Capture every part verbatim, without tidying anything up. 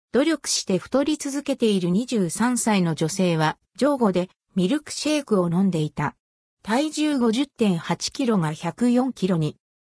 努力して太り続けているにじゅうさんさいの女性は、ジョーゴでミルクシェイクを飲んでいた。体重 ごじゅってんはちキロがひゃくよんキロに。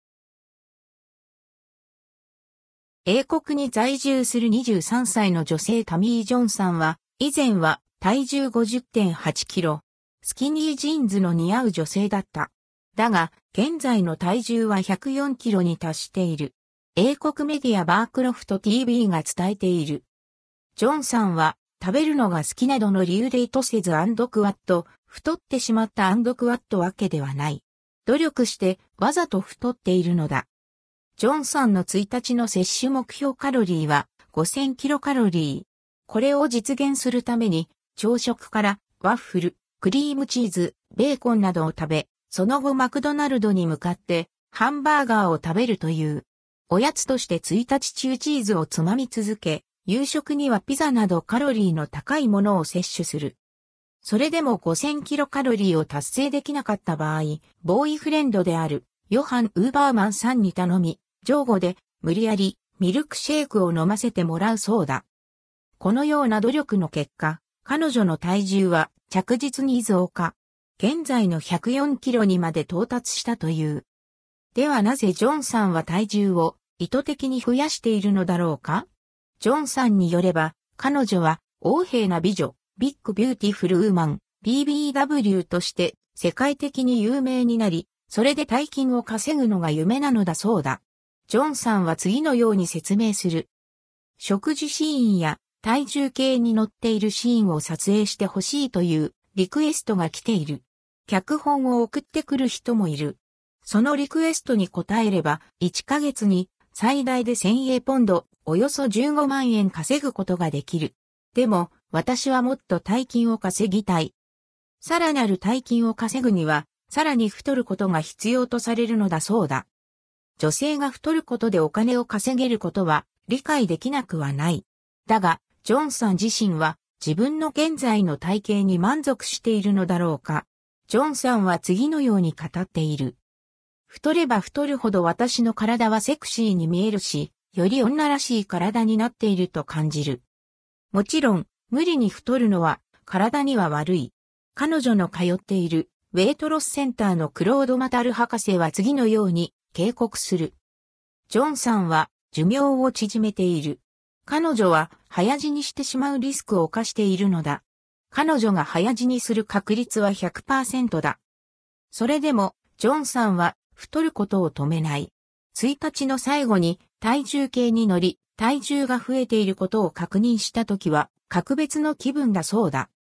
英国に在住するにじゅうさんさいの女性タミー・ジョンさんは、以前は体重 ごじゅってんはちキロ、スキニージーンズの似合う女性だった。だが、現在の体重はひゃくよんキロに達している。英国メディアバークロフト ティーブイ が伝えている。ジョンさんは、食べるのが好きなどの理由で意図せずクワット、太ってしまったクワットわけではない。努力してわざと太っているのだ。ジョンさんのいちにちの摂取目標カロリーはごせんキロカロリー。これを実現するために朝食からワッフル、クリームチーズ、ベーコンなどを食べ、その後マクドナルドに向かってハンバーガーを食べるという。おやつとしていちにち中チーズをつまみ続け、夕食にはピザなどカロリーの高いものを摂取する。それでもごせんキロカロリーを達成できなかった場合、ボーイフレンドであるヨハン・ウーバーマンさんに頼み、ジョーゴで無理やりミルクシェイクを飲ませてもらうそうだ。このような努力の結果、彼女の体重は着実に増加。現在のひゃくよんキロにまで到達したという。ではなぜジョンさんは体重を意図的に増やしているのだろうか？ジョンさんによれば、彼女は横柄な美女、ビッグビューティフルウーマン、ビービーダブリュー として世界的に有名になり、それで大金を稼ぐのが夢なのだそうだ。ジョンさんは次のように説明する。食事シーンや体重計に乗っているシーンを撮影してほしいというリクエストが来ている。脚本を送ってくる人もいる。そのリクエストに応えればいっかげつに最大でせんえんポンド、およそじゅうごまんえん稼ぐことができる。でも私はもっと大金を稼ぎたい。さらなる大金を稼ぐにはさらに太ることが必要とされるのだそうだ。女性が太ることでお金を稼げることは理解できなくはない。だが、ジョンさん自身は自分の現在の体型に満足しているのだろうか。ジョンさんは次のように語っている。太れば太るほど私の体はセクシーに見えるし、より女らしい体になっていると感じる。もちろん、無理に太るのは体には悪い。彼女の通っているウェイトロスセンターのクロード・マタル博士は次のように警告する。ジョンさんは寿命を縮めている。彼女は早死にしてしまうリスクを冒しているのだ。彼女が早死にする確率は ひゃくパーセント だ。それでも、ジョンさんは太ることを止めない。いちにちの最後に体重計に乗り、体重が増えていることを確認したときは、格別の気分だそうだ。